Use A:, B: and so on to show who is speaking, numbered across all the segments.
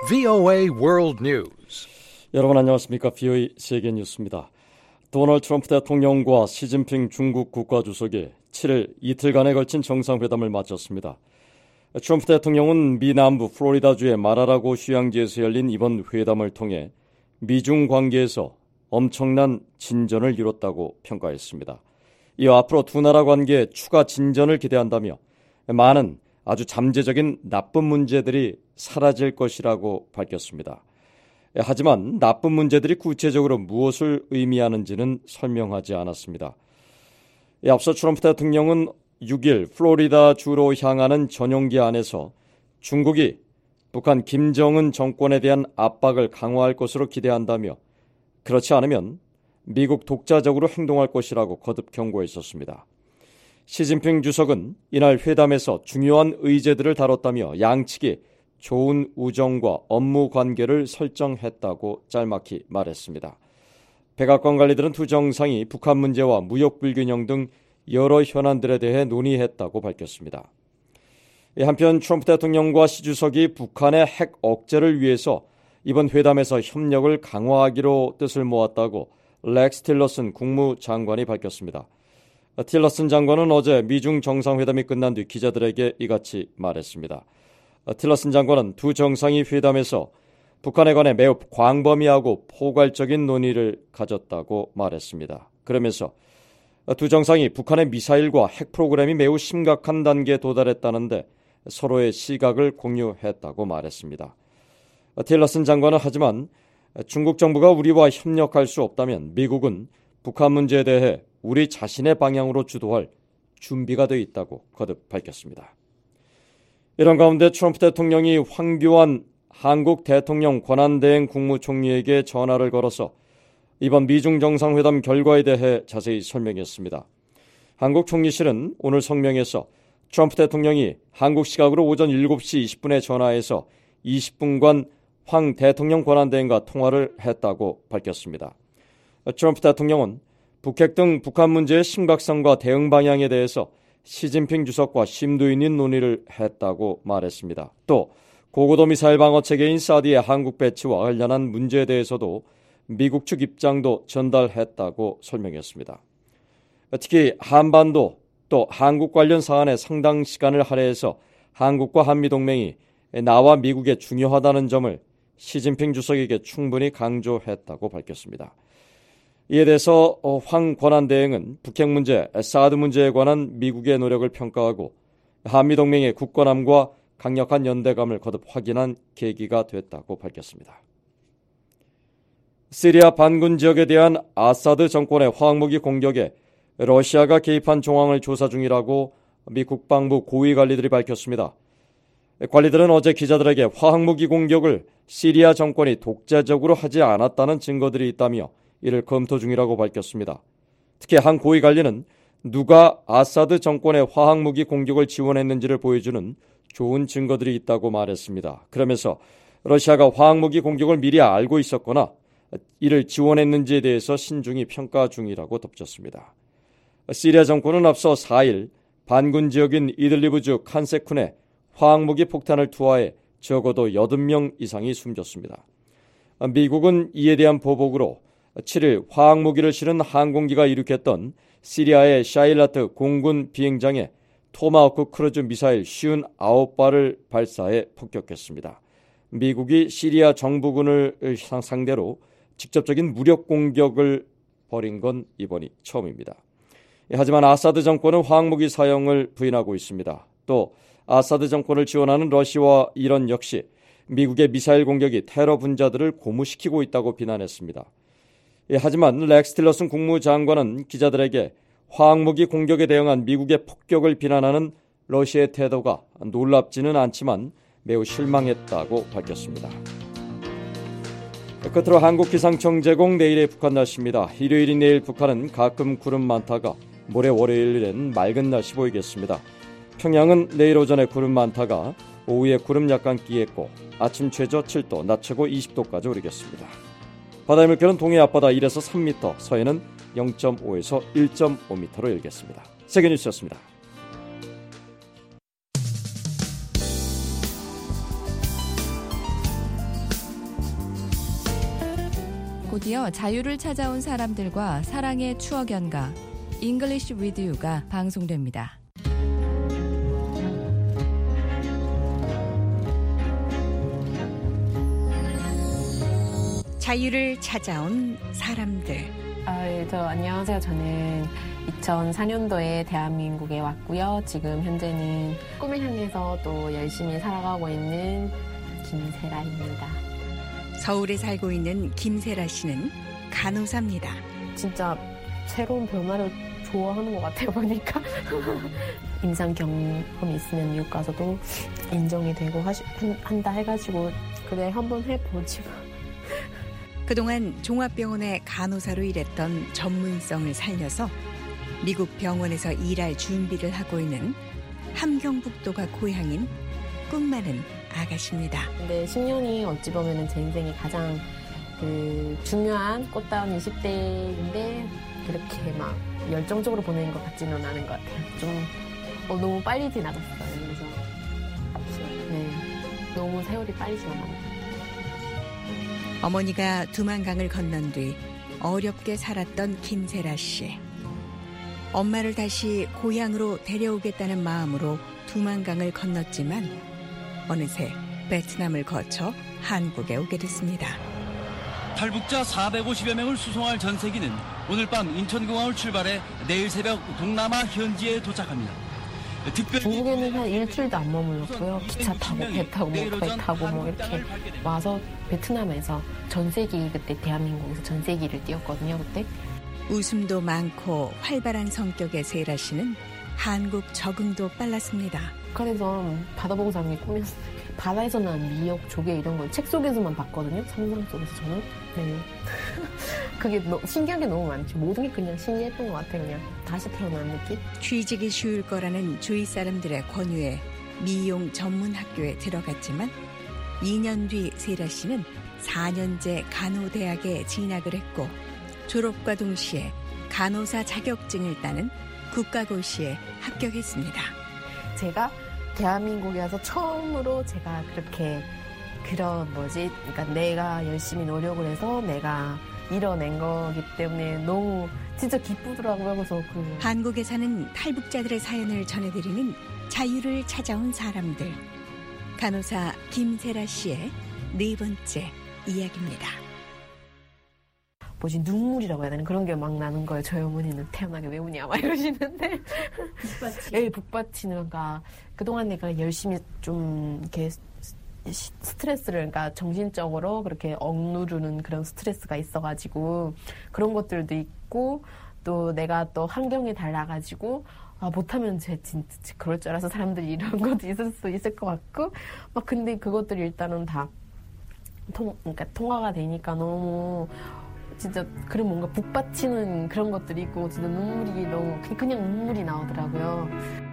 A: VOA World News.
B: 여러분 안녕하십니까? VOA 세계 뉴스입니다. 도널드 트럼프 대통령과 시진핑 중국 국가주석이 7일 이틀간에 걸친 정상회담을 마쳤습니다. 트럼프 대통령은 미 남부 플로리다주의 마라라고 휴양지에서 열린 이번 회담을 통해 미중 관계에서 엄청난 진전을 이뤘다고 평가했습니다. 이어 앞으로 두 나라 관계에 추가 진전을 기대한다며 많은 아주 잠재적인 나쁜 문제들이 사라질 것이라고 밝혔습니다. 하지만 나쁜 문제들이 구체적으로 무엇을 의미하는지는 설명하지 않았습니다. 앞서 트럼프 대통령은 6일 플로리다 주로 향하는 전용기 안에서 중국이 북한 김정은 정권에 대한 압박을 강화할 것으로 기대한다며 그렇지 않으면 미국 독자적으로 행동할 것이라고 거듭 경고했었습니다. 시진핑 주석은 이날 회담에서 중요한 의제들을 다뤘다며 양측이 좋은 우정과 업무 관계를 설정했다고 짤막히 말했습니다. 백악관 관리들은 두 정상이 북한 문제와 무역 불균형 등 여러 현안들에 대해 논의했다고 밝혔습니다. 한편 트럼프 대통령과 시 주석이 북한의 핵 억제를 위해서 이번 회담에서 협력을 강화하기로 뜻을 모았다고 렉스 틸러슨 국무장관이 밝혔습니다. 틸러슨 장관은 어제 미중 정상회담이 끝난 뒤 기자들에게 이같이 말했습니다. 틸러슨 장관은 두 정상이 회담에서 북한에 관해 매우 광범위하고 포괄적인 논의를 가졌다고 말했습니다. 그러면서 두 정상이 북한의 미사일과 핵 프로그램이 매우 심각한 단계에 도달했다는데 서로의 시각을 공유했다고 말했습니다. 틸러슨 장관은 하지만 중국 정부가 우리와 협력할 수 없다면 미국은 북한 문제에 대해 우리 자신의 방향으로 주도할 준비가 되어 있다고 거듭 밝혔습니다. 이런 가운데 트럼프 대통령이 황교안 한국 대통령 권한대행 국무총리에게 전화를 걸어서 이번 미중 정상회담 결과에 대해 자세히 설명했습니다. 한국 총리실은 오늘 성명에서 트럼프 대통령이 한국 시각으로 오전 7시 20분에 전화해서 20분간 황 대통령 권한대행과 통화를 했다고 밝혔습니다. 트럼프 대통령은 북핵 등 북한 문제의 심각성과 대응 방향에 대해서 시진핑 주석과 심도 있는 논의를 했다고 말했습니다. 또 고고도 미사일 방어 체계인 사드의 한국 배치와 관련한 문제에 대해서도 미국 측 입장도 전달했다고 설명했습니다. 특히 한반도 또 한국 관련 사안에 상당 시간을 할애해서 한국과 한미동맹이 나와 미국에 중요하다는 점을 시진핑 주석에게 충분히 강조했다고 밝혔습니다. 이에 대해서 황 권한대행은 북핵 문제, 사드 문제에 관한 미국의 노력을 평가하고 한미동맹의 굳건함과 강력한 연대감을 거듭 확인한 계기가 됐다고 밝혔습니다. 시리아 반군 지역에 대한 아사드 정권의 화학무기 공격에 러시아가 개입한 정황을 조사 중이라고 미 국방부 고위 관리들이 밝혔습니다. 관리들은 어제 기자들에게 화학무기 공격을 시리아 정권이 독자적으로 하지 않았다는 증거들이 있다며 이를 검토 중이라고 밝혔습니다. 특히 한 고위 관리는 누가 아사드 정권의 화학무기 공격을 지원했는지를 보여주는 좋은 증거들이 있다고 말했습니다. 그러면서 러시아가 화학무기 공격을 미리 알고 있었거나 이를 지원했는지에 대해서 신중히 평가 중이라고 덧붙였습니다. 시리아 정권은 앞서 4일 반군 지역인 이들리브주 칸세쿤에 화학무기 폭탄을 투하해 적어도 80명 이상이 숨졌습니다. 미국은 이에 대한 보복으로 7일 화학무기를 실은 항공기가 이륙했던 시리아의 샤일라트 공군 비행장에 토마호크 크루즈 미사일 59발을 발사해 폭격했습니다. 미국이 시리아 정부군을 상대로 직접적인 무력 공격을 벌인 건 이번이 처음입니다. 하지만 아사드 정권은 화학무기 사용을 부인하고 있습니다. 또 아사드 정권을 지원하는 러시아와 이란 역시 미국의 미사일 공격이 테러 분자들을 고무시키고 있다고 비난했습니다. 하지만 렉스 틸러슨 국무장관은 기자들에게 화학무기 공격에 대응한 미국의 폭격을 비난하는 러시아의 태도가 놀랍지는 않지만 매우 실망했다고 밝혔습니다. 끝으로 한국기상청 제공 내일의 북한 날씨입니다. 일요일인 내일 북한은 가끔 구름 많다가 모레 월요일엔 맑은 날씨 보이겠습니다. 평양은 내일 오전에 구름 많다가 오후에 구름 약간 끼겠고 아침 최저 7도, 낮 최고 20도까지 오르겠습니다. 바다의 물결은 동해 앞바다 1에서 3m, 서해는 0.5에서 1.5m로 일겠습니다. 세계뉴스였습니다.
C: 곧이어 자유를 찾아온 사람들과 사랑의 추억 연가 English with You가 방송됩니다.
D: 자유를 찾아온 사람들.
E: 안녕하세요. 저는 2004년도에 대한민국에 왔고요. 지금 현재는 꿈을 향해서 또 열심히 살아가고 있는 김세라입니다.
D: 서울에 살고 있는 김세라 씨는 간호사입니다.
E: 진짜 새로운 변화를 좋아하는 것 같아요, 보니까. 임상 경험이 있으면 미국 가서도 인정이 되고 한다 해가지고 그래 한번 해보지 마.
D: 그동안 종합병원의 간호사로 일했던 전문성을 살려서 미국 병원에서 일할 준비를 하고 있는 함경북도가 고향인 꿈 많은 아가씨입니다.
E: 근데 10년이 어찌 보면 제 인생이 가장 중요한 꽃다운 20대인데 그렇게 막 열정적으로 보내는 것 같지는 않은 것 같아요. 좀 너무 빨리 지나갔어요. 그래서 너무 세월이 빨리 지나갔어요.
D: 어머니가 두만강을 건넌 뒤 어렵게 살았던 김세라 씨. 엄마를 다시 고향으로 데려오겠다는 마음으로 두만강을 건넜지만 어느새 베트남을 거쳐 한국에 오게 됐습니다.
F: 탈북자 450여 명을 수송할 전세기는 오늘 밤 인천공항을 출발해 내일 새벽 동남아 현지에 도착합니다.
E: 중국에는 한 일주일도 안 머물렀고요. 기차 타고 배 타고 배 타고 이렇게 와서 베트남에서 전세기, 그때 대한민국에서 전세기를 띄웠거든요. 그때
D: 웃음도 많고 활발한 성격의 세라 씨는 한국 적응도 빨랐습니다.
E: 북한에서 바다봉사하는 게 꿈이었어요. 바다에서 난 미역, 조개 이런 걸 책 속에서만 봤거든요. 상상 속에서 저는. 네. 그게 신기한 게 너무 많죠. 모든 게 그냥 신기했던 것 같아요. 그냥 다시 태어난 느낌?
D: 취직이 쉬울 거라는 주위 사람들의 권유에 미용 전문 학교에 들어갔지만 2년 뒤 세라 씨는 4년제 간호대학에 진학을 했고 졸업과 동시에 간호사 자격증을 따는 국가고시에 합격했습니다.
E: 제가 대한민국에 와서 처음으로 제가 그렇게 그러니까 내가 열심히 노력을 해서 내가 이뤄낸 거기 때문에 너무 진짜 기쁘더라고요. 그래서
D: 한국에 사는 탈북자들의 사연을 전해드리는 자유를 찾아온 사람들. 간호사 김세라 씨의 네 번째 이야기입니다.
E: 눈물이라고 해야 되나? 그런 게 막 나는 거예요. 저희 어머니는 태어나게 왜 우냐? 막 이러시는데. 예, 북받치는, 그러니까, 그동안 내가 열심히 좀, 이렇게, 스트레스를, 그러니까 정신적으로 그렇게 억누르는 그런 스트레스가 있어가지고, 그런 것들도 있고, 또 내가 또 환경이 달라가지고, 못하면 진짜 그럴 줄 알아서 사람들이 이런 것도 있을 수 있을 것 같고, 근데 그것들이 일단은 다, 그러니까 통화가 되니까 너무, 진짜 그런 뭔가 북받치는 그런 것들이 있고 진짜 눈물이 너무 그냥 눈물이 나오더라고요.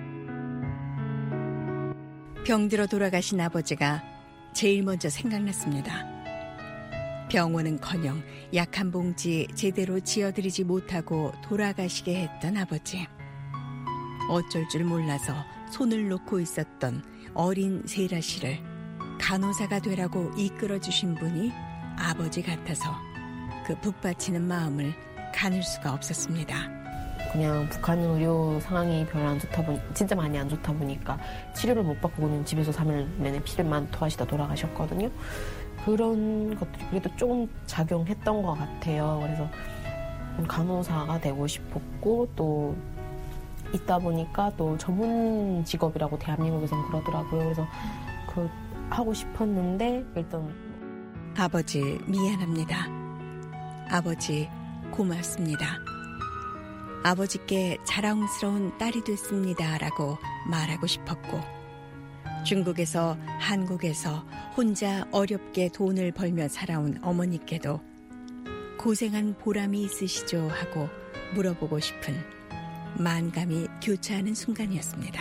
D: 병들어 돌아가신 아버지가 제일 먼저 생각났습니다. 병원은커녕 약 한 봉지 제대로 지어드리지 못하고 돌아가시게 했던 아버지. 어쩔 줄 몰라서 손을 놓고 있었던 어린 세라 씨를 간호사가 되라고 이끌어주신 분이 아버지 같아서 그 북받치는 마음을 가눌 수가 없었습니다.
E: 그냥 북한 의료 상황이 별로 안 좋다 진짜 많이 안 좋다 보니까 치료를 못 받고 그냥 집에서 3일 내내 피를만 토하시다 돌아가셨거든요. 그런 것들이 그래도 조금 작용했던 것 같아요. 그래서 간호사가 되고 싶었고 또 있다 보니까 또 전문 직업이라고 대한민국에서는 그러더라고요. 그래서 하고 싶었는데 일단
D: 아버지 미안합니다. 아버지 고맙습니다. 아버지께 자랑스러운 딸이 됐습니다라고 말하고 싶었고 중국에서 한국에서 혼자 어렵게 돈을 벌며 살아온 어머니께도 고생한 보람이 있으시죠 하고 물어보고 싶은 만감이 교차하는 순간이었습니다.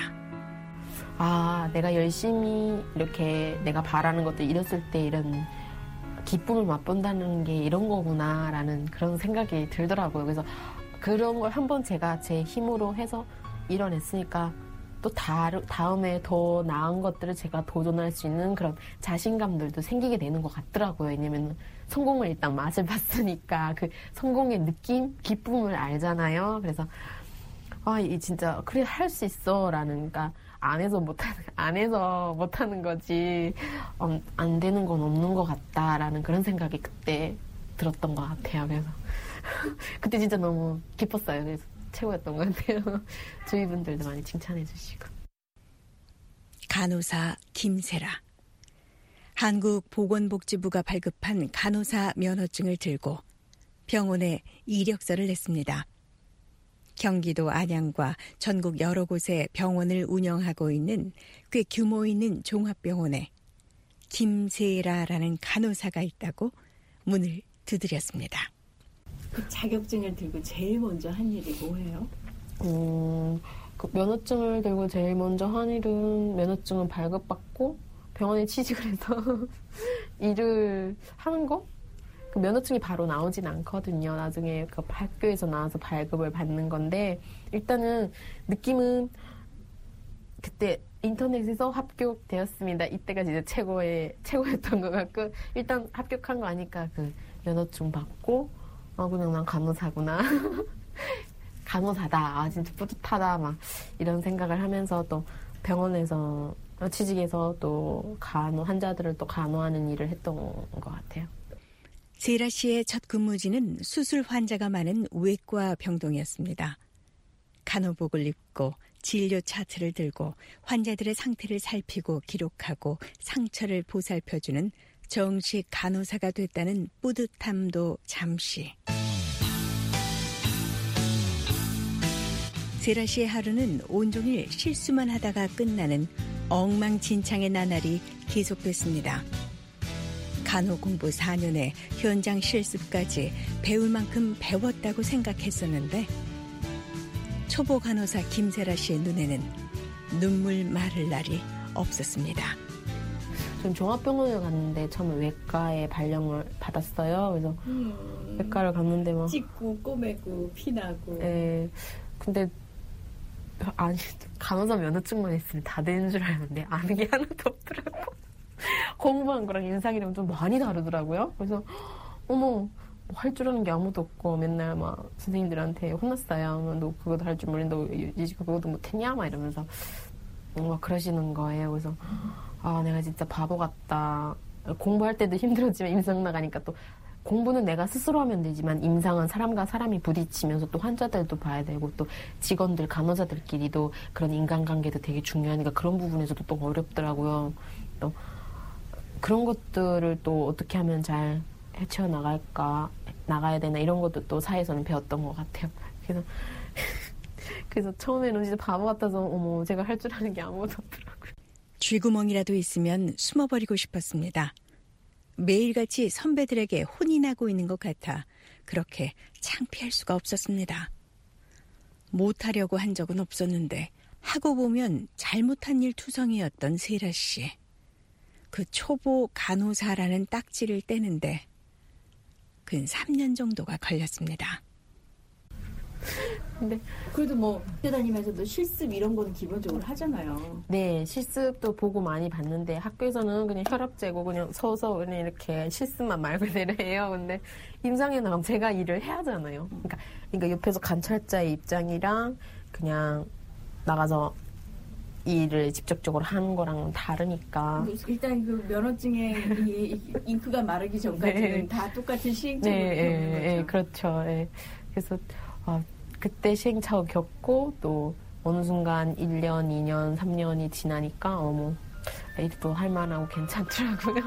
E: 내가 열심히 이렇게 내가 바라는 것들 이뤘을 때 이런 기쁨을 맛본다는 게 이런 거구나라는 그런 생각이 들더라고요. 그래서 그런 걸 한번 제가 제 힘으로 해서 이뤄냈으니까 또 다음에 더 나은 것들을 제가 도전할 수 있는 그런 자신감들도 생기게 되는 것 같더라고요. 왜냐면 성공을 일단 맛을 봤으니까 그 성공의 느낌, 기쁨을 알잖아요. 그래서 이 진짜 그래 할 수 있어라는, 그러니까 안에서 못하는 거지 안 되는 건 없는 것 같다라는 그런 생각이 그때 들었던 것 같아요. 그래서 그때 진짜 너무 기뻤어요. 그래서 최고였던 것 같아요. 주위 분들도 많이 칭찬해 주시고.
D: 간호사 김세라. 한국보건복지부가 발급한 간호사 면허증을 들고 병원에 이력서를 냈습니다. 경기도 안양과 전국 여러 곳에 병원을 운영하고 있는 꽤 규모 있는 종합병원에 김세라라는 간호사가 있다고 문을 두드렸습니다.
G: 그 자격증을 들고 제일 먼저 한 일이 뭐예요?
E: 그 면허증을 들고 제일 먼저 한 일은 면허증을 발급받고 병원에 취직을 해서 일을 하는 거? 그 면허증이 바로 나오진 않거든요. 나중에 그 학교에서 나와서 발급을 받는 건데, 일단은 느낌은 그때 인터넷에서 합격되었습니다. 이때가 진짜 최고였던 것 같고, 일단 합격한 거 아니까 그 면허증 받고, 그냥 난 간호사구나. 간호사다. 진짜 뿌듯하다. 막 이런 생각을 하면서 또 병원에서 취직해서 또 환자들을 또 간호하는 일을 했던 것 같아요.
D: 세라 씨의 첫 근무지는 수술 환자가 많은 외과 병동이었습니다. 간호복을 입고 진료 차트를 들고 환자들의 상태를 살피고 기록하고 상처를 보살펴주는 정식 간호사가 됐다는 뿌듯함도 잠시. 세라 씨의 하루는 온종일 실수만 하다가 끝나는 엉망진창의 나날이 계속됐습니다. 간호 공부 4년에 현장 실습까지 배울 만큼 배웠다고 생각했었는데 초보 간호사 김세라 씨의 눈에는 눈물 마를 날이 없었습니다.
E: 전 종합병원을 갔는데 처음에 외과에 발령을 받았어요. 그래서 외과를 갔는데 막
G: 찍고 꼬매고 피나고.
E: 네. 근데 간호사 면허증만 있으면 다 되는 줄 알았는데 아는 게 하나도 없더라고. 공부한 거랑 인상이랑 좀 많이 다르더라고요. 그래서 뭐 할 줄 아는 게 아무도 없고 맨날 막 선생님들한테 혼났어요. 너 그것도 할 줄 모르는데 너 이제 그것도 못했냐? 막 이러면서 막 그러시는 거예요. 그래서 내가 진짜 바보 같다. 공부할 때도 힘들었지만 임상 나가니까 또 공부는 내가 스스로 하면 되지만 임상은 사람과 사람이 부딪히면서 또 환자들도 봐야 되고 또 직원들, 간호사들끼리도 그런 인간관계도 되게 중요하니까 그런 부분에서도 또 어렵더라고요. 또 그런 것들을 또 어떻게 하면 잘 나가야 되나 이런 것도 또 사회에서는 배웠던 것 같아요. 그래서 처음에는 진짜 바보 같아서 제가 할 줄 아는 게 아무것도 없더라고요.
D: 쥐구멍이라도 있으면 숨어버리고 싶었습니다. 매일같이 선배들에게 혼이 나고 있는 것 같아 그렇게 창피할 수가 없었습니다. 못하려고 한 적은 없었는데 하고 보면 잘못한 일 투성이었던 세라 씨. 그 초보 간호사라는 딱지를 떼는데 근 3년 정도가 걸렸습니다.
E: 근데
G: 그래도 뭐 학교 다니면서도 실습 이런 거는 기본적으로 하잖아요.
E: 네, 실습도 보고 많이 봤는데 학교에서는 그냥 혈압 재고 그냥 서서 그냥 이렇게 실습만 말 그대로 해요. 근데 임상에 나가면 제가 일을 해야 하잖아요. 그러니까 옆에서 관찰자의 입장이랑 그냥 나가서 일을 직접적으로 하는 거랑 다르니까.
G: 일단 그 면허증에 이 잉크가 마르기 전까지는
E: 네.
G: 다 똑같은 시행착오를 겪는 거죠.
E: 네, 그렇죠. 네. 그래서 그때 시행착오 겪고 또 어느 순간 1년, 2년, 3년이 지나니까 일도 할 만하고 괜찮더라고요.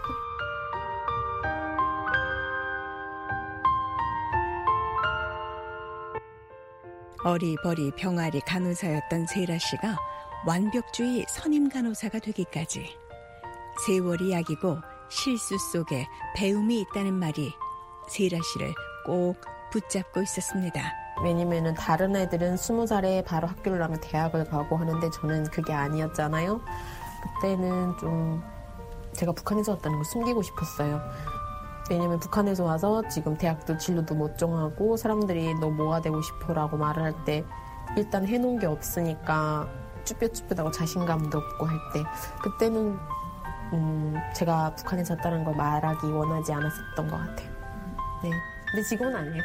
D: 어리버리 병아리 간호사였던 세라 씨가 완벽주의 선임 간호사가 되기까지 세월이 약이고 실수 속에 배움이 있다는 말이 세라 씨를 꼭 붙잡고 있었습니다.
E: 왜냐면은 다른 애들은 20살에 바로 학교를 나면 대학을 가고 하는데 저는 그게 아니었잖아요. 그때는 좀 제가 북한에서 왔다는 걸 숨기고 싶었어요. 왜냐면 북한에서 와서 지금 대학도 진로도 못 정하고 사람들이 너 뭐가 되고 싶어라고 말을 할 때 일단 해놓은 게 없으니까 쭈뼛쭈뼛하고 자신감도 없고 할 때 그때는 제가 북한에 졌다는 걸 말하기 원하지 않았었던 것 같아요. 네, 근데 지금은 아니에요.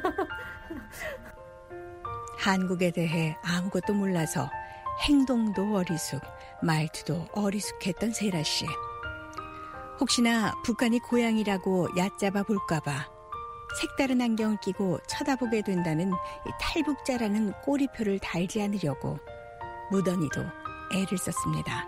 D: 한국에 대해 아무것도 몰라서 행동도 어리숙, 말투도 어리숙했던 세라 씨. 혹시나 북한이 고향이라고 얕잡아 볼까봐 색다른 안경을 끼고 쳐다보게 된다는 탈북자라는 꼬리표를 달지 않으려고 무던히도 애를 썼습니다.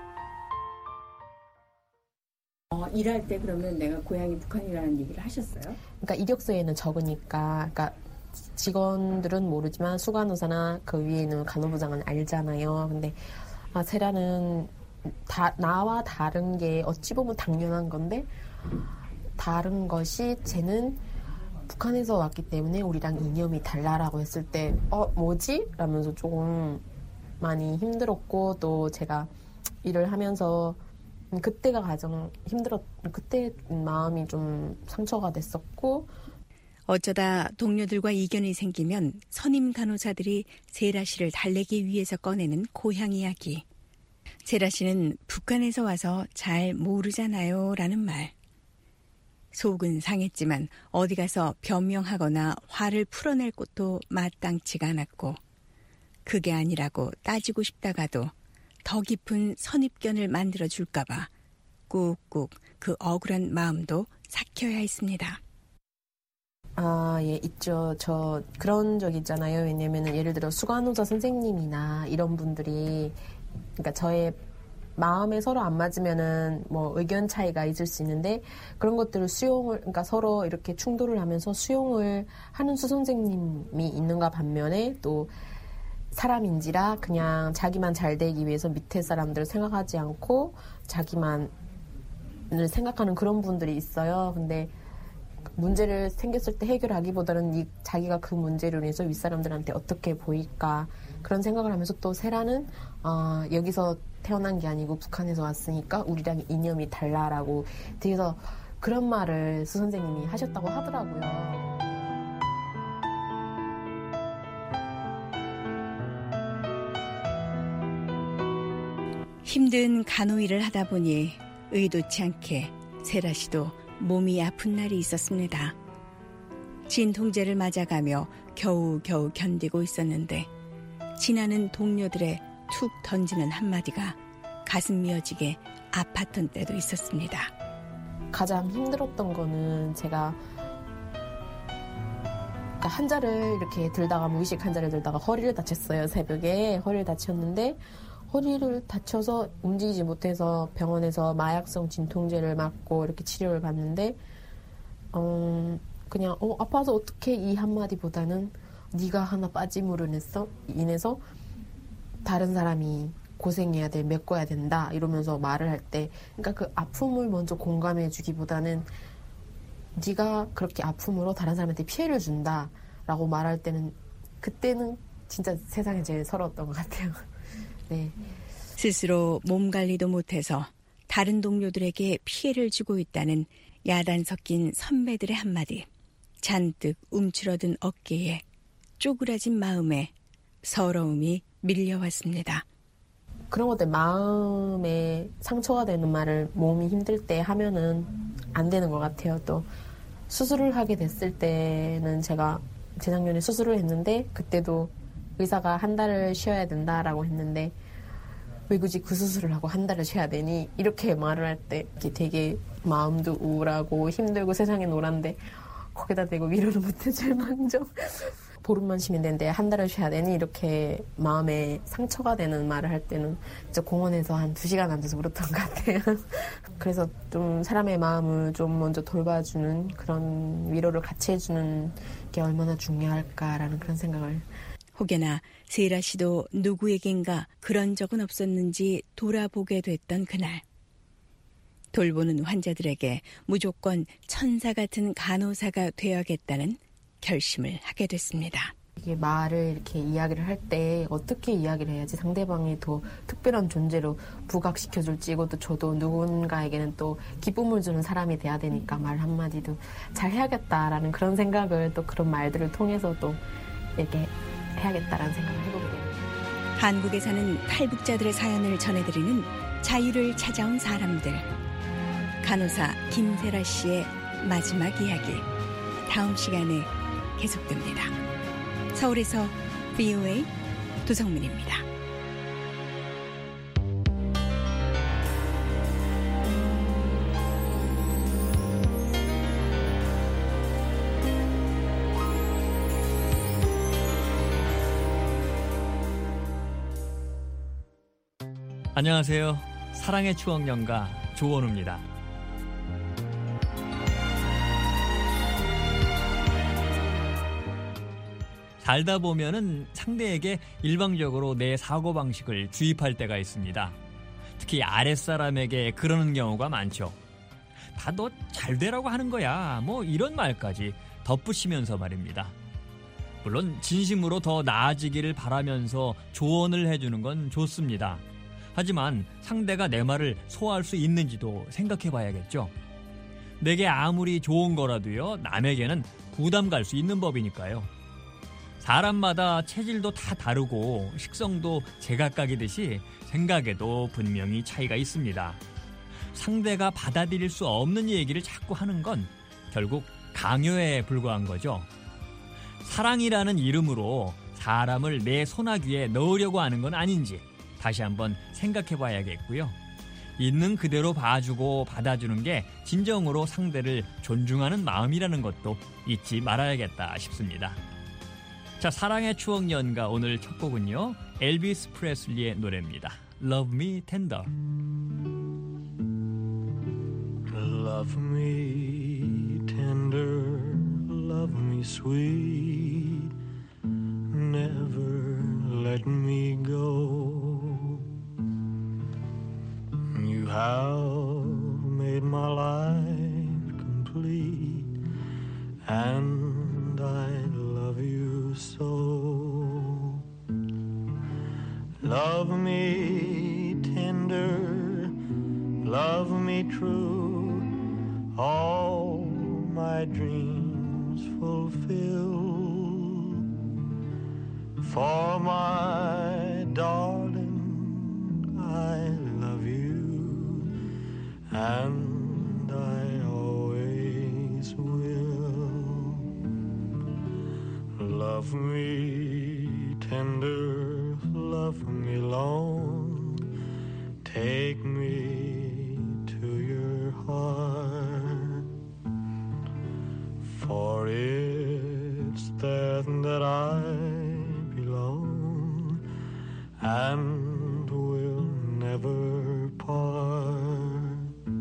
G: 일할 때 그러면 내가 고향이 북한이라는 얘기를 하셨어요?
E: 그러니까 이력서에는 적으니까, 그러니까 직원들은 모르지만 수간호사나 그 위에 있는 간호부장은 알잖아요. 근데 세라는 나와 다른 게 어찌 보면 당연한 건데 다른 것이 쟤는 북한에서 왔기 때문에 우리랑 이념이 달라라고 했을 때 뭐지? 라면서 조금 많이 힘들었고 또 제가 일을 하면서 그때가 가장 그때 마음이 좀 상처가 됐었고
D: 어쩌다 동료들과 이견이 생기면 선임 간호사들이 세라 씨를 달래기 위해서 꺼내는 고향 이야기. 세라 씨는 북한에서 와서 잘 모르잖아요 라는 말. 속은 상했지만 어디 가서 변명하거나 화를 풀어낼 곳도 마땅치가 않았고 그게 아니라고 따지고 싶다가도 더 깊은 선입견을 만들어줄까 봐 꾹꾹 그 억울한 마음도 삭혀야 했습니다.
E: 예, 있죠. 저 그런 적 있잖아요. 왜냐면은 예를 들어 수간호사 선생님이나 이런 분들이 그러니까 저의 마음에 서로 안 맞으면은 뭐 의견 차이가 있을 수 있는데 그런 것들을 그러니까 서로 이렇게 충돌을 하면서 수용을 하는 수선생님이 있는가 반면에 또 사람인지라 그냥 자기만 잘 되기 위해서 밑에 사람들을 생각하지 않고 자기만을 생각하는 그런 분들이 있어요. 근데 문제를 생겼을 때 해결하기보다는 자기가 그 문제로 인해서 윗사람들한테 어떻게 보일까 그런 생각을 하면서 또 세라는 여기서 태어난 게 아니고 북한에서 왔으니까 우리랑 이념이 달라라고 뒤에서 그런 말을 수 선생님이 하셨다고 하더라고요.
D: 힘든 간호 일을 하다 보니 의도치 않게 세라 씨도 몸이 아픈 날이 있었습니다. 진통제를 맞아가며 겨우겨우 견디고 있었는데 지나는 동료들의 툭 던지는 한마디가 가슴 미어지게 아팠던 때도 있었습니다.
E: 가장 힘들었던 거는 제가 그러니까 한자를 이렇게 들다가 무의식 한자를 들다가 허리를 다쳤어요. 새벽에 허리를 다쳤는데 허리를 다쳐서 움직이지 못해서 병원에서 마약성 진통제를 맞고 이렇게 치료를 받는데 그냥 아파서 어떻게 이 한마디보다는 네가 하나 빠짐으로 인해서 다른 사람이 고생해야 돼, 메꿔야 된다 이러면서 말을 할 때 그러니까 그 아픔을 먼저 공감해 주기보다는 네가 그렇게 아픔으로 다른 사람한테 피해를 준다라고 말할 때는 그때는 진짜 세상에 제일 서러웠던 것 같아요. 네.
D: 스스로 몸 관리도 못해서 다른 동료들에게 피해를 주고 있다는 야단 섞인 선배들의 한마디. 잔뜩 움츠러든 어깨에 쪼그라진 마음에 서러움이 밀려왔습니다.
E: 그런 것들 마음에 상처가 되는 말을 몸이 힘들 때 하면은 안 되는 것 같아요. 또 수술을 하게 됐을 때는 제가 재작년에 수술을 했는데 그때도 의사가 한 달을 쉬어야 된다라고 했는데 왜 굳이 그 수술을 하고 한 달을 쉬어야 되니? 이렇게 말을 할 때 되게 마음도 우울하고 힘들고 세상에 노란데 거기다 대고 위로를 못해줄 망정 보름만 쉬면 되는데 한 달을 쉬어야 되니? 이렇게 마음에 상처가 되는 말을 할 때는 진짜 공원에서 한 2시간 앉아서 울었던 것 같아요. 그래서 좀 사람의 마음을 좀 먼저 돌봐주는 그런 위로를 같이 해주는 게 얼마나 중요할까라는 그런 생각을
D: 혹여나 세라 씨도 누구에겐가 그런 적은 없었는지 돌아보게 됐던 그날. 돌보는 환자들에게 무조건 천사 같은 간호사가 되어야겠다는 결심을 하게 됐습니다.
E: 이게 말을 이렇게 이야기를 할 때 어떻게 이야기를 해야지 상대방이 더 특별한 존재로 부각시켜줄지 이것도 저도 누군가에게는 또 기쁨을 주는 사람이 돼야 되니까 말 한마디도 잘 해야겠다라는 그런 생각을 또 그런 말들을 통해서 또 이렇게 해야겠다라는 생각을 해보게 됩니다.
D: 한국에 사는 탈북자들의 사연을 전해드리는 자유를 찾아온 사람들. 간호사 김세라 씨의 마지막 이야기. 다음 시간에 계속됩니다. 서울에서 VOA 도성민입니다.
H: 안녕하세요. 사랑의 추억 연가 조원우입니다. 살다 보면은 상대에게 일방적으로 내 사고방식을 주입할 때가 있습니다. 특히 아랫사람에게 그러는 경우가 많죠. 다 너 잘되라고 하는 거야. 뭐 이런 말까지 덧붙이면서 말입니다. 물론 진심으로 더 나아지기를 바라면서 조언을 해주는 건 좋습니다. 하지만 상대가 내 말을 소화할 수 있는지도 생각해 봐야겠죠. 내게 아무리 좋은 거라도요, 남에게는 부담 갈 수 있는 법이니까요. 사람마다 체질도 다 다르고 식성도 제각각이듯이 생각에도 분명히 차이가 있습니다. 상대가 받아들일 수 없는 얘기를 자꾸 하는 건 결국 강요에 불과한 거죠. 사랑이라는 이름으로 사람을 내 손아귀에 넣으려고 하는 건 아닌지 다시 한번 생각해 봐야겠고요. 있는 그대로 봐주고 받아주는 게 진정으로 상대를 존중하는 마음이라는 것도 잊지 말아야겠다 싶습니다. 자, 사랑의 추억 연가 오늘 첫 곡은요, 엘비스 프레슬리의 노래입니다. Love Me Tender.
I: Love me tender, love me sweet, never let me go. You have made my life complete, and I love you so. Love me tender, love me true, all my dreams fulfill. For my darling, I love you, and I always will. Love me tender, love me long, take me to your heart, for it's there that I belong and will never part.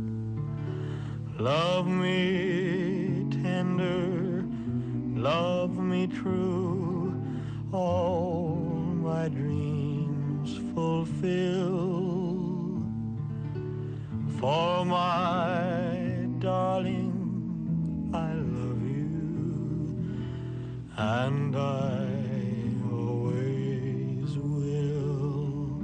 I: Love me tender, love me true, all my dreams fulfill. For my darling, I love you, and I always will.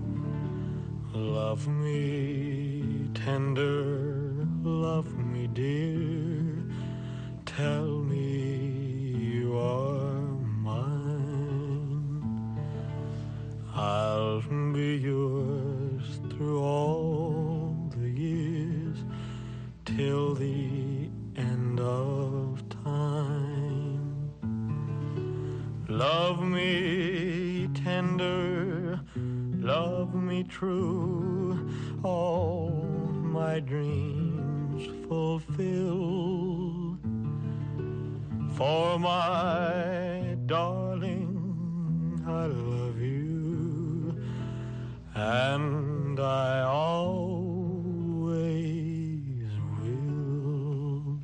I: Love me tender, love me dear, tell me you are mine. I'll be yours through all the years, till the end of time. Love me tender, love me true, all my dreams fulfill. For my darling, I love you, and I always will.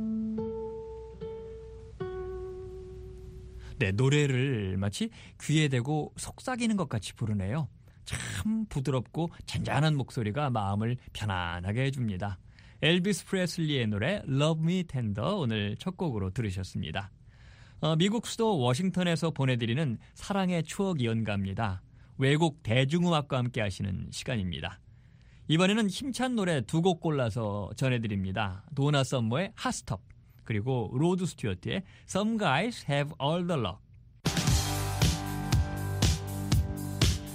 H: 네, 노래를 마치 귀에 대고 속삭이는 것 같이 부르네요. 참 부드럽고 잔잔한 목소리가 마음을 편안하게 해줍니다. 엘비스 프레슬리의 노래 Love Me Tender 오늘 첫 곡으로 들으셨습니다. 미국 수도 워싱턴에서 보내드리는 사랑의 추억 연가입니다. 외국 대중음악과 함께 하시는 시간입니다. 이번에는 힘찬 노래 두 곡 골라서 전해드립니다. 도나 썸머의 Hot Stop, 그리고 로드 스튜어트의 Some Guys Have All the Luck.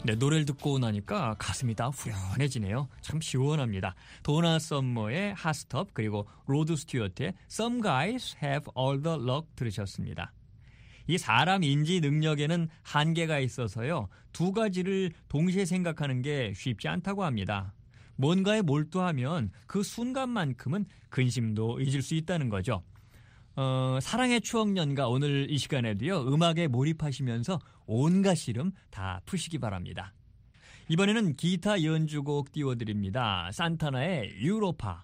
H: 네, 노래를 듣고 나니까 가슴이 다 후련해지네요. 참 시원합니다. 도나 썸머의 핫스톱 그리고 로드 스튜어트의 Some Guys Have All the Luck 들으셨습니다. 이 사람 인지 능력에는 한계가 있어서요. 두 가지를 동시에 생각하는 게 쉽지 않다고 합니다. 뭔가에 몰두하면 그 순간만큼은 근심도 잊을 수 있다는 거죠. 사랑의 추억연가 오늘 이 시간에도요. 음악에 몰입하시면서 온갖 시름 다 푸시기 바랍니다. 이번에는 기타 연주곡 띄워드립니다. 산타나의 유로파.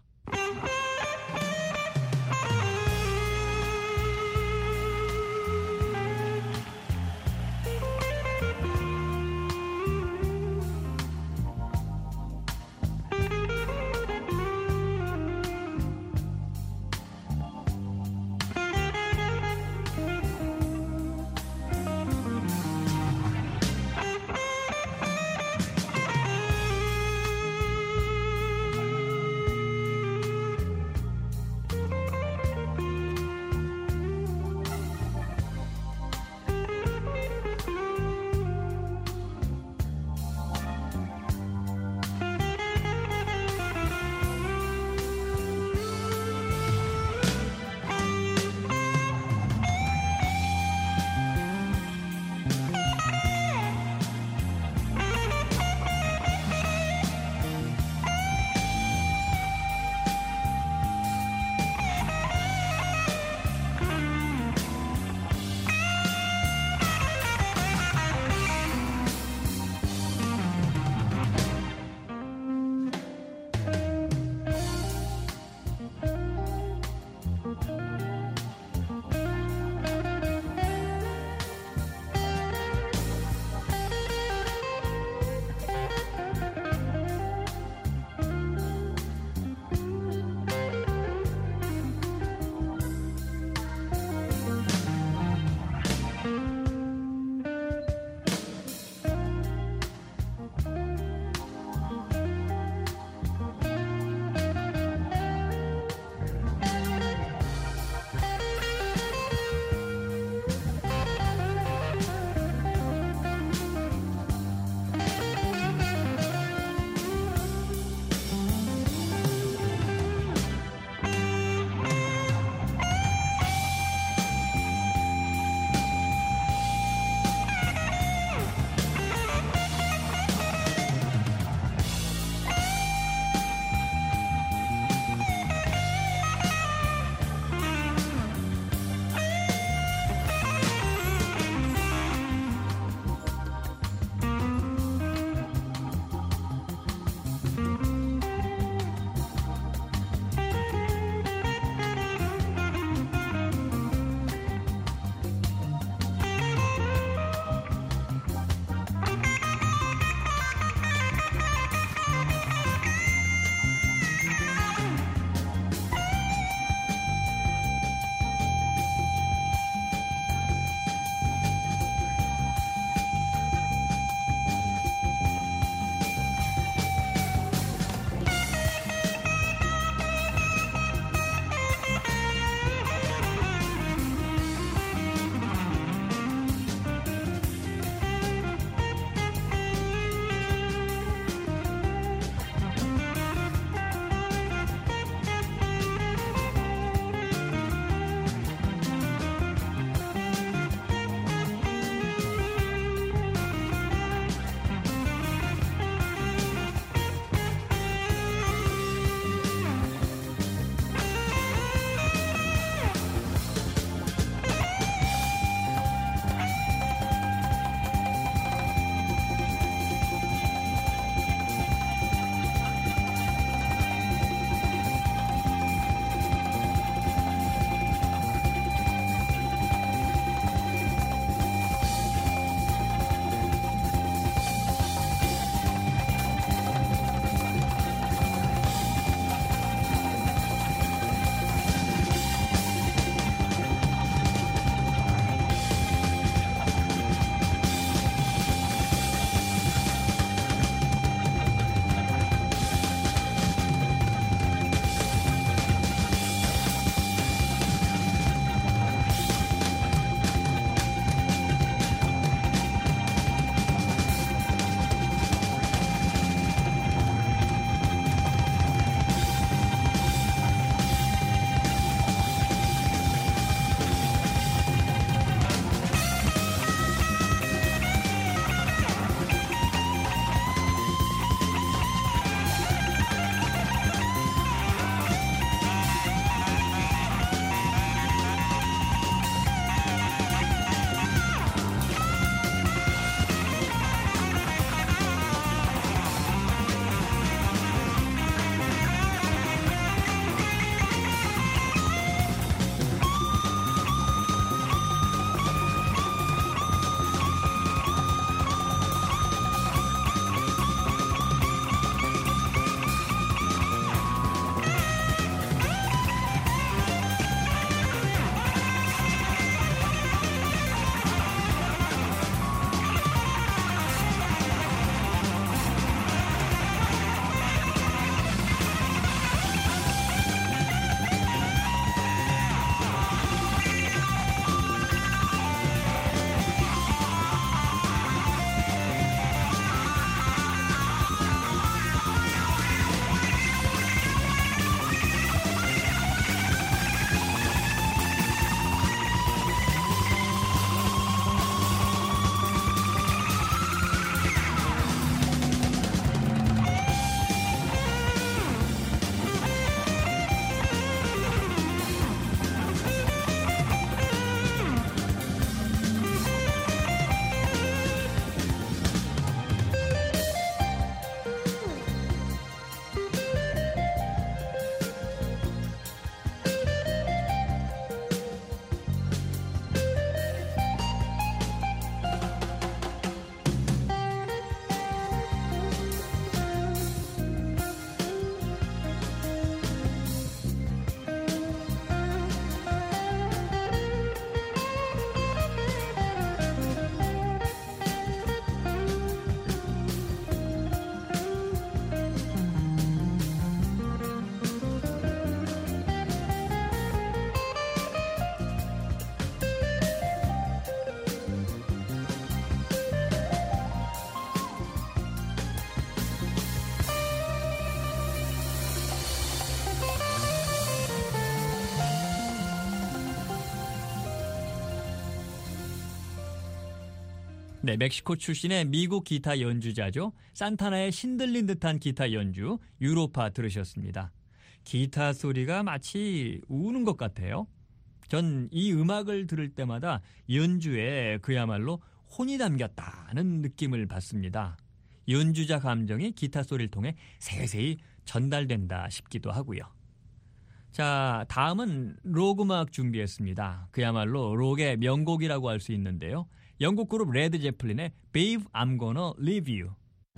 H: 네, 멕시코 출신의 미국 기타 연주자죠. 산타나의 신들린 듯한 기타 연주, 유로파 들으셨습니다. 기타 소리가 마치 우는 것 같아요. 전 이 음악을 들을 때마다 연주에 그야말로 혼이 담겼다는 느낌을 받습니다. 연주자 감정이 기타 소리를 통해 세세히 전달된다 싶기도 하고요. 자, 다음은 록 음악 준비했습니다. 그야말로 록의 명곡이라고 할 수 있는데요. 영국 그룹 레드 제플린의 Babe, I'm Gonna Leave You.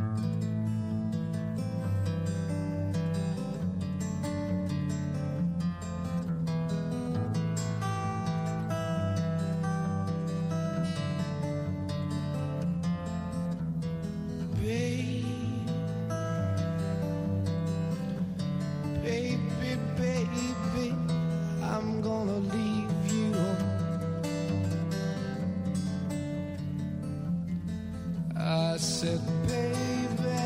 J: I said, baby,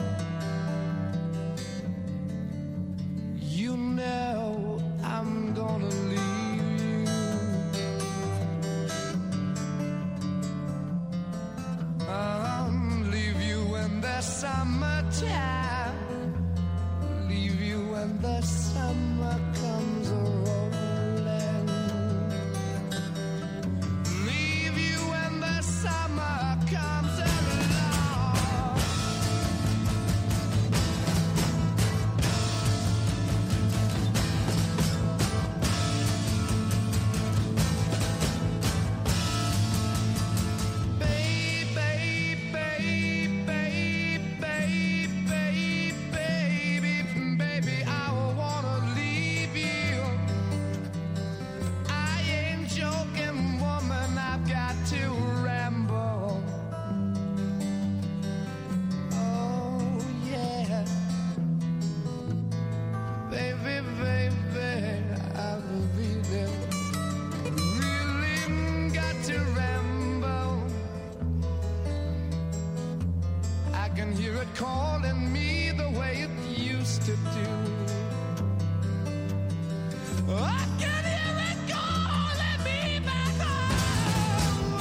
J: you know I'm gonna leave you. Leave you in the summertime, leave you when the summer comes rolling, leave you when the summer comes along. Calling me the way it used to do. I can hear it calling me back home.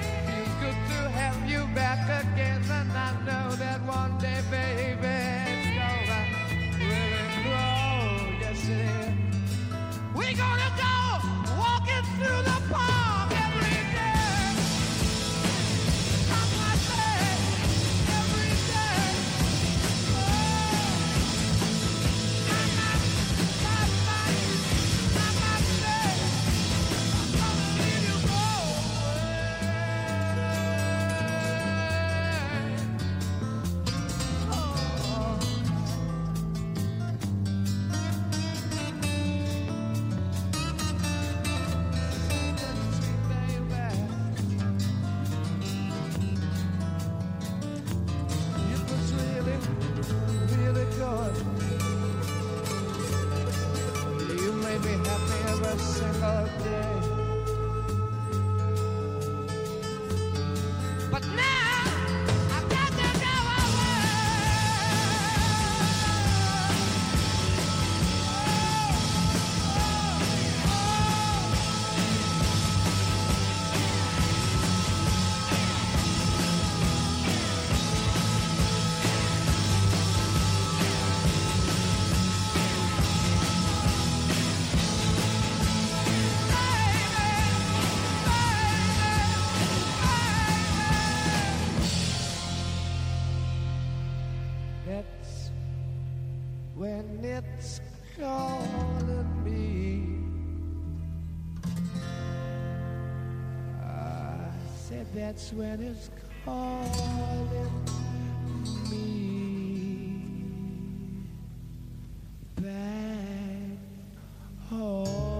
J: Feels good to have you back again, and I know that one day, baby,
I: That's when it's calling me. I said that's when it's calling me back home.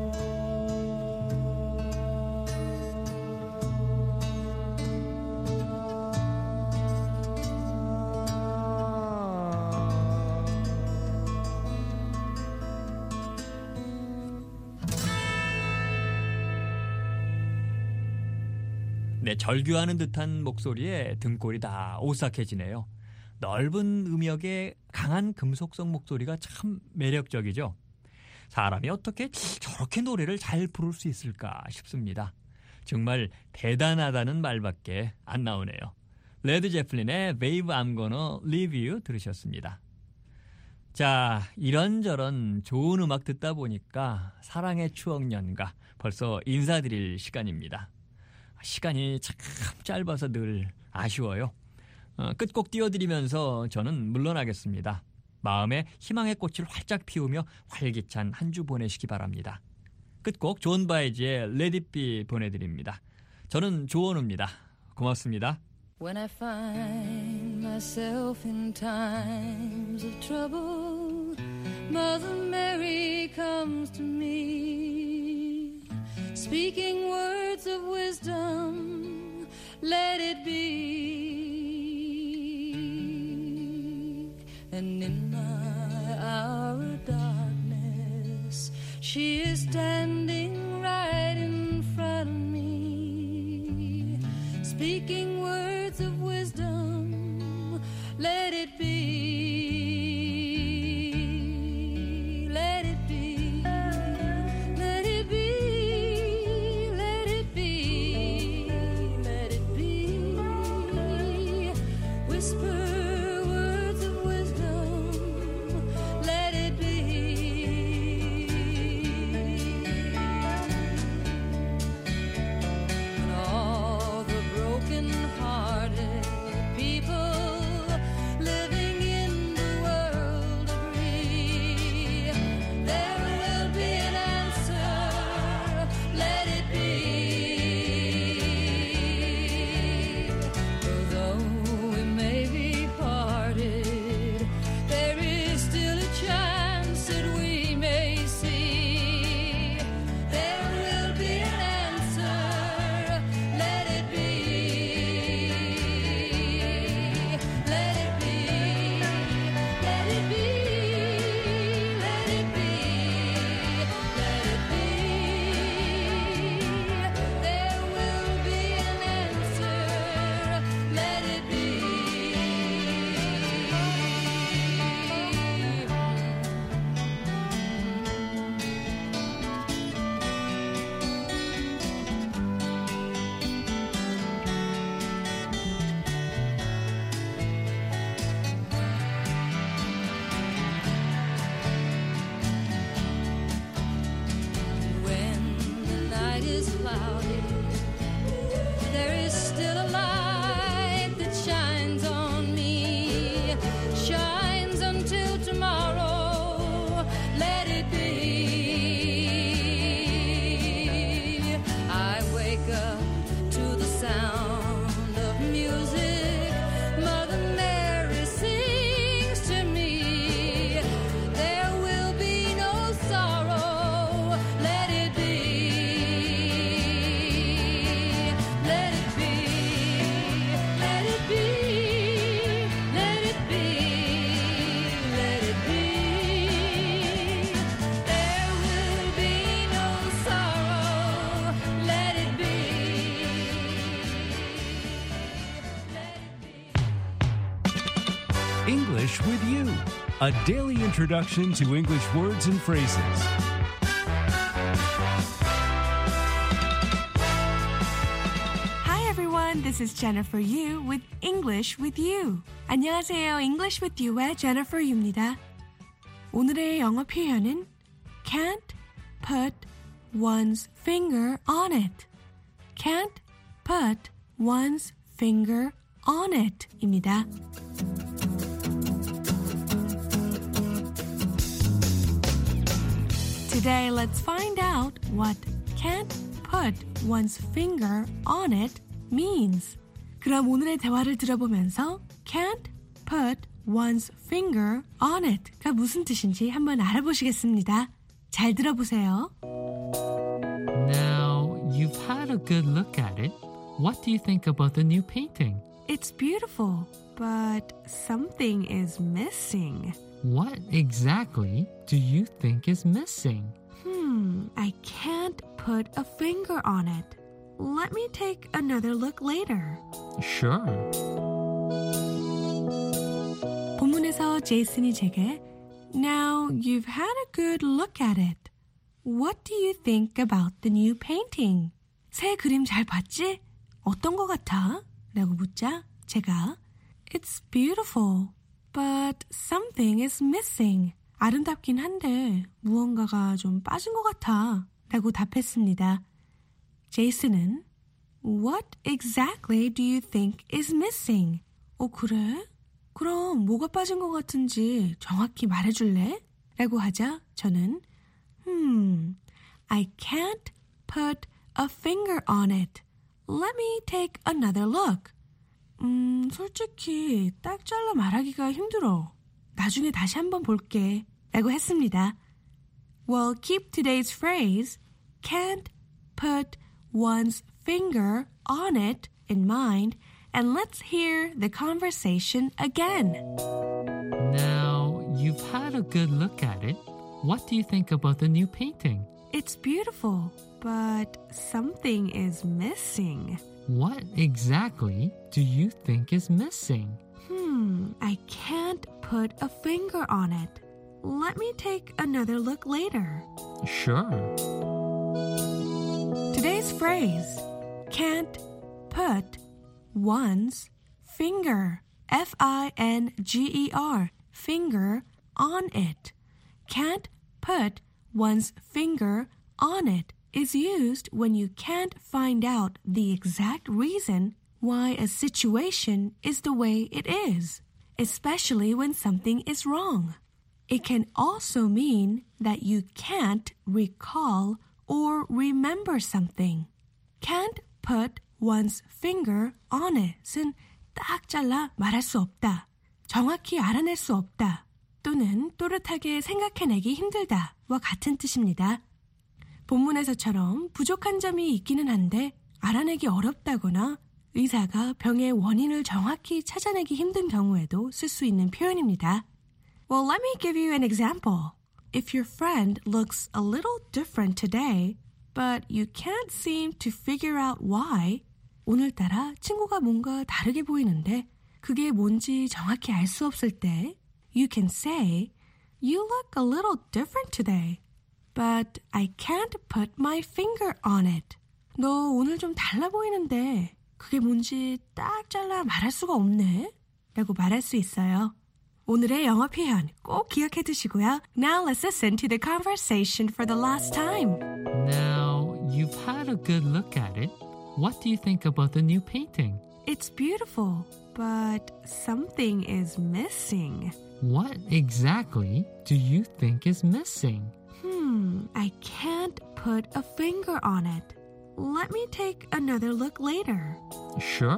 H: 네, 절규하는 듯한 목소리에 등골이 다 오싹해지네요. 넓은 음역의 강한 금속성 목소리가 참 매력적이죠. 사람이 어떻게 저렇게 노래를 잘 부를 수 있을까 싶습니다. 정말 대단하다는 말밖에 안 나오네요. 레드 제플린의 Babe I'm Gonna Leave You 들으셨습니다. 자, 이런저런 좋은 음악 듣다 보니까 사랑의 추억 연가 벌써 인사드릴 시간입니다. 시간이 참 짧아서 늘 아쉬워요. 끝곡 띄워드리면서 저는 물러나겠습니다. 마음에 희망의 꽃을 활짝 피우며 활기찬 한 주 보내시기 바랍니다. 끝곡 존 바이지의 Let It Be 보내드립니다. 저는 조원우입니다. 고맙습니다.
K: When I find myself in times of trouble, Mother Mary comes to me, speaking words of wisdom, let it be. And in my hour of darkness, she is standing right in front of me, speaking words of wisdom, let it be, let it be, let it be, let it be, let it be, whisper words of wisdom, let it be. And all the broken-hearted people living in the world agree, there will be an answer, let it be. Though we may be parted, there is still a chance that we may see, there will be an answer, let it be, let it be, let it be, let it be, let it be, there will be an answer, let it be. When the night is cloudy, there is still a light that shines on me, shines until tomorrow, let it be. I wake up to the sound of music, Mother Mary sings to me, there will be no sorrow, let it be, let it be, let it be, let it be, let it be, there will be no sorrow, let it be, let it be.
L: English with You, a daily introduction to English words and phrases.
M: Hi everyone, this is Jennifer Yu with English with You. 안녕하세요, English with You의 Jennifer Yu입니다. 오늘의 영어 표현은 can't put one's finger on it. Can't put one's finger on it 입니다. Today, let's find out what can't put one's finger on it means. 그럼 오늘의 대화를 들어보면서 can't put one's finger on it가 무슨 뜻인지 한번 알아보시겠습니다. 잘 들어보세요.
N: Now, you've had a good look at it. What do you think about the new painting?
M: It's beautiful, but something is missing.
N: What exactly do you think is missing?
M: I can't put a finger on it. Let me take another look later.
N: Sure.
M: 본문에서 제이슨이 제게 Now you've had a good look at it. What do you think about the new painting? 새 그림 잘 봤지? 어떤 거 같아? 라고 묻자 제가 It's beautiful, but something is missing. 아름답긴 한데 무언가가 좀 빠진 것 같아. 라고 답했습니다. 제이슨은 What exactly do you think is missing? 그래? 그럼 뭐가 빠진 것 같은지 정확히 말해줄래? 라고 하자 저는 I can't put a finger on it. Let me take another look. 솔직히 딱 잘라 말하기가 힘들어. 나중에 다시 한번 볼게. 라고 했습니다. Well, keep today's phrase, can't put one's finger on it in mind, and let's hear the conversation again.
N: Now, you've had a good look at it. What do you think about the new painting?
M: It's beautiful, but something is missing.
N: What exactly do you think is missing?
M: I can't put a finger on it. Let me take another look later.
N: Sure.
M: Today's phrase, can't put one's finger, F-I-N-G-E-R, finger on it. Can't put one's finger on it is used when you can't find out the exact reason why a situation is the way it is, especially when something is wrong. It can also mean that you can't recall or remember something. Can't put one's finger on it은 딱 잘라 말할 수 없다, 정확히 알아낼 수 없다, 또는 또렷하게 생각해내기 힘들다와 같은 뜻입니다. 본문에서처럼 부족한 점이 있기는 한데 알아내기 어렵다거나 의사가 병의 원인을 정확히 찾아내기 힘든 경우에도 쓸 수 있는 표현입니다. Well, let me give you an example. If your friend looks a little different today, but you can't seem to figure out why, 오늘따라 친구가 뭔가 다르게 보이는데 그게 뭔지 정확히 알 수 없을 때 You can say, You look a little different today, but I can't put my finger on it. 너 오늘 좀 달라 보이는데 그게 뭔지 딱 잘라 말할 수가 없네. 라고 말할 수 있어요. 오늘의 영어 표현 꼭 기억해 두시고요. Now let's listen to the conversation for the last time.
N: Now, you've had a good look at it. What do you think about the new painting?
M: It's beautiful, but something is missing.
N: What exactly do you think is missing?
M: I can't put a finger on it. Let me take another look later.
N: Sure.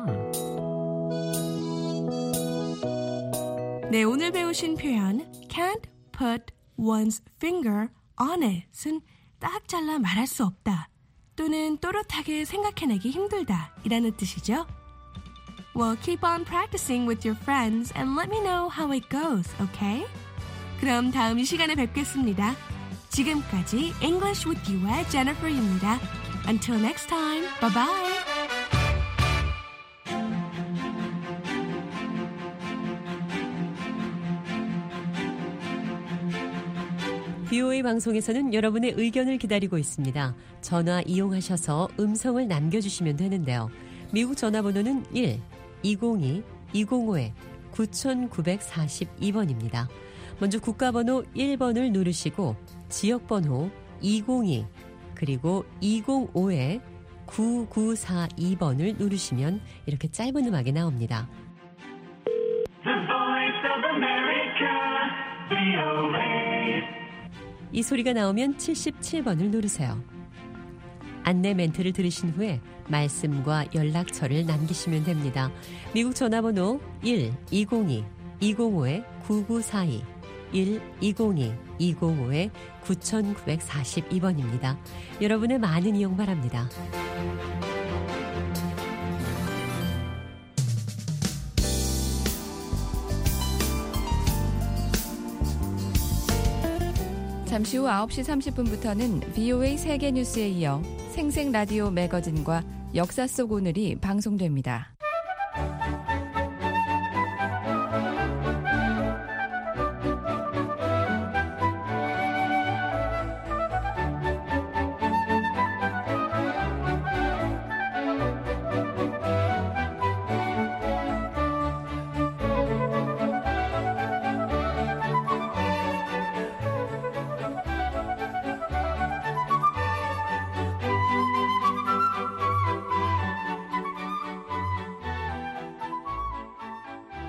M: 네, 오늘 배우신 표현 can't put one's finger on it은 딱 잘라 말할 수 없다, 또는 또렷하게 생각해내기 힘들다 이라는 뜻이죠. Well, keep on practicing with your friends and let me know how it goes, okay? 그럼 다음 이 시간에 뵙겠습니다. 지금까지 English with You의 Jennifer입니다. Until next time, bye-bye!
O: VOA 방송에서는 여러분의 의견을 기다리고 있습니다. 전화 이용하셔서 음성을 남겨주시면 되는데요. 미국 전화번호는 1-202-205-9942번입니다. 먼저 국가번호 1번을 누르시고 지역번호 202 그리고 205-9942번을 누르시면 이렇게 짧은 음악이 나옵니다.
J: The Voice of America, VOA.
O: 이 소리가 나오면 77번을 누르세요. 안내 멘트를 들으신 후에 말씀과 연락처를 남기시면 됩니다. 미국 전화번호 1-202-205-9942 1-202-205-9942번입니다. 여러분의 많은 이용 바랍니다.
C: 잠시 후 9시 30분부터는 VOA 세계뉴스에 이어 생생라디오 매거진과 역사 속 오늘이 방송됩니다.